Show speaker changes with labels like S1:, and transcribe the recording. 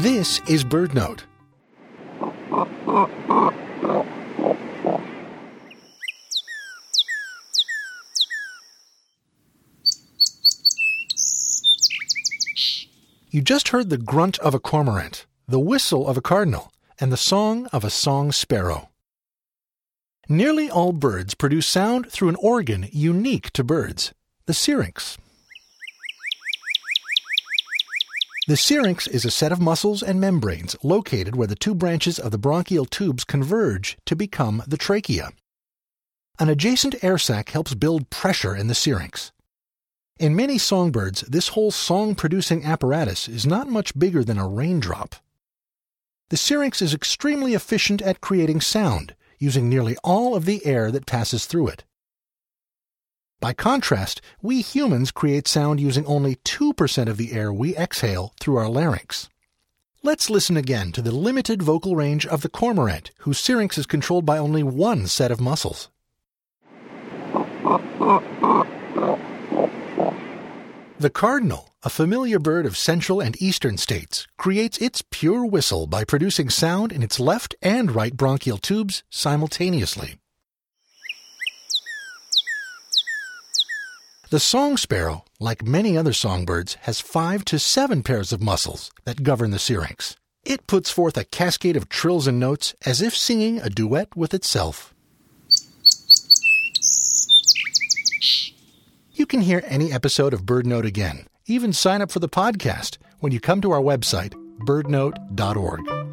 S1: This is BirdNote. You just heard the grunt of a cormorant, the whistle of a cardinal, and the song of a song sparrow. Nearly all birds produce sound through an organ unique to birds, the syrinx. The syrinx is a set of muscles and membranes located where the two branches of the bronchial tubes converge to become the trachea. An adjacent air sac helps build pressure in the syrinx. In many songbirds, this whole song-producing apparatus is not much bigger than a raindrop. The syrinx is extremely efficient at creating sound, using nearly all of the air that passes through it. By contrast, we humans create sound using only 2% of the air we exhale through our larynx. Let's listen again to the limited vocal range of the cormorant, whose syrinx is controlled by only one set of muscles. The cardinal, a familiar bird of central and eastern states, creates its pure whistle by producing sound in its left and right bronchial tubes simultaneously. The song sparrow, like many other songbirds, has 5 to 7 pairs of muscles that govern the syrinx. It puts forth a cascade of trills and notes as if singing a duet with itself. You can hear any episode of BirdNote again, even sign up for the podcast when you come to our website, birdnote.org.